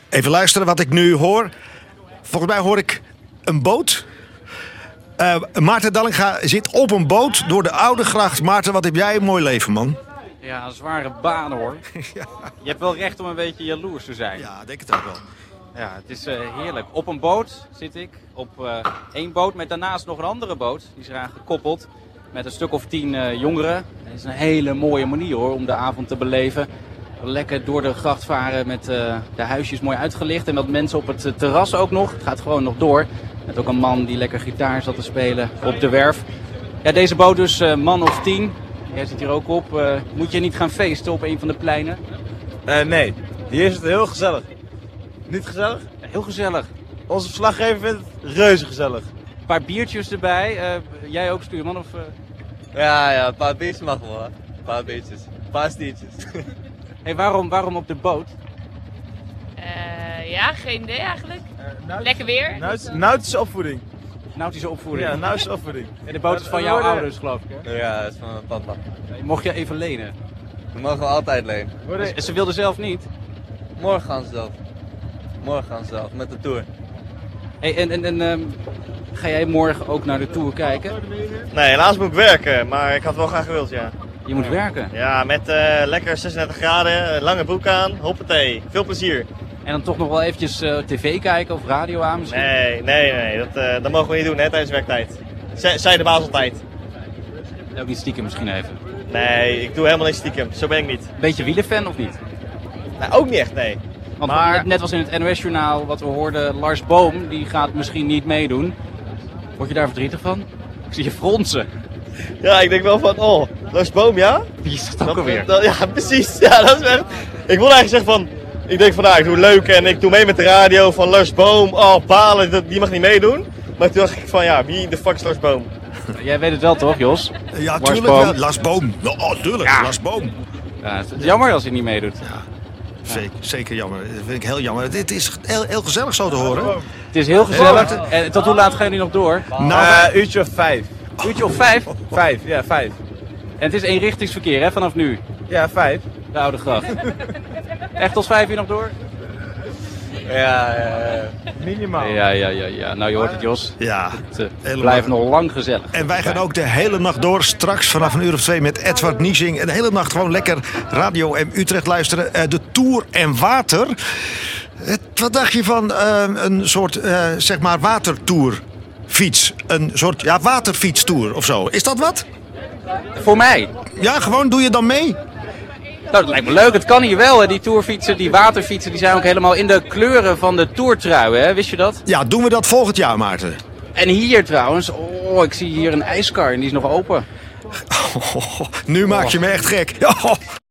Even luisteren wat ik nu hoor. Volgens mij hoor ik een boot. Maarten Dallinga zit op een boot door de Oude Gracht. Maarten, wat heb jij een mooi leven, man. Ja, een zware baan hoor. Ja. Je hebt wel recht om een beetje jaloers te zijn. Ja, denk het ook wel. Ja, het is heerlijk. Op een boot zit ik. Op één boot met daarnaast nog een andere boot. Die is eraan gekoppeld. Met een stuk of 10 jongeren. Het is een hele mooie manier hoor om de avond te beleven. Lekker door de gracht varen met de huisjes mooi uitgelicht. En met mensen op het terras ook nog. Het gaat gewoon nog door. Met ook een man die lekker gitaar zat te spelen op de werf. Ja, deze boot dus man of 10. Jij zit hier ook op. Moet je niet gaan feesten op een van de pleinen? Nee, hier is het heel gezellig. Niet gezellig? Ja, heel gezellig. Onze verslaggever vindt het reuze gezellig. Een paar biertjes erbij. Jij ook, stuurman? Of, Ja, een paar biertjes mag wel. Hè? Een paar biertjes. Een paar stiertjes. Hey, waarom op de boot? Ja, geen idee eigenlijk. Lekker weer. Nautische opvoeding. Nautische opvoeding. Ja, nautische opvoeding. En de boot is van jouw ouders, geloof ik, hè? Ja, dat is van mijn papa. Mocht je even lenen? We mogen altijd lenen. En ze wilde zelf niet. Morgen gaan ze zelf. Morgen gaan ze zelf, met de tour. Hey, ga jij morgen ook naar de Tour kijken? Nee, helaas moet ik werken, maar ik had wel graag gewild, ja. Je moet werken. Ja, met lekker 36 graden, lange broek aan, hoppatee. Veel plezier. En dan toch nog wel eventjes tv kijken of radio aan misschien? Nee, dat mogen we niet doen hè, tijdens werktijd. Zij de baas altijd. Ook niet stiekem misschien even. Nee, ik doe helemaal niet stiekem, zo ben ik niet. Beetje wielerfan of niet? Nou, ook niet echt, nee. Want Maar- net als in het NOS-journaal wat we hoorden, Lars Boom, die gaat misschien niet meedoen. Word je daar verdrietig van? Ik zie je fronsen. Ja, ik denk wel van, Lars Boom, ja? Wie is dat ook alweer? Ja, precies. Ja, dat is echt... Ik wilde eigenlijk zeggen van... Ik denk van, ik doe leuk en ik doe mee met de radio van Lars Boom. Balen, die mag niet meedoen. Maar toen dacht ik van, wie de fuck is Lars Boom? Jij weet het wel toch, Jos? Ja, Lars tuurlijk Boom. wel. Lars Boom. Oh, tuurlijk. Ja. Lars Boom. Ja, het is jammer als hij niet meedoet. Zeker jammer. Dat vind ik heel jammer. Dit is heel gezellig zo te horen. Het is heel gezellig. En tot hoe laat gaan jullie nog door? Uurtje of 5. Uurtje of 5? 5, ja, 5. En het is eenrichtingsverkeer hè, vanaf nu. Ja, 5. De Oude Gracht. Echt tot 5 uur nog door? Ja. Minimaal. Ja. Nou, je hoort het, Jos. Ja, Het helemaal. blijft nog lang gezellig. En wij gaan ook de hele nacht door. Straks vanaf 1 uur of 2 met Edward Niesing. En de hele nacht gewoon lekker radio en Utrecht luisteren. De Tour en Water. Wat dacht je van een soort, zeg maar, watertourfiets? Een soort, waterfietstour of zo. Is dat wat? Voor mij. Ja, gewoon doe je dan mee? Nou, dat lijkt me leuk. Het kan hier wel. Hè. Die tourfietsen, die waterfietsen, die zijn ook helemaal in de kleuren van de tourtrui. Hè. Wist je dat? Ja, doen we dat volgend jaar, Maarten? En hier trouwens, ik zie hier een ijskar en die is nog open. Nu maak je me echt gek.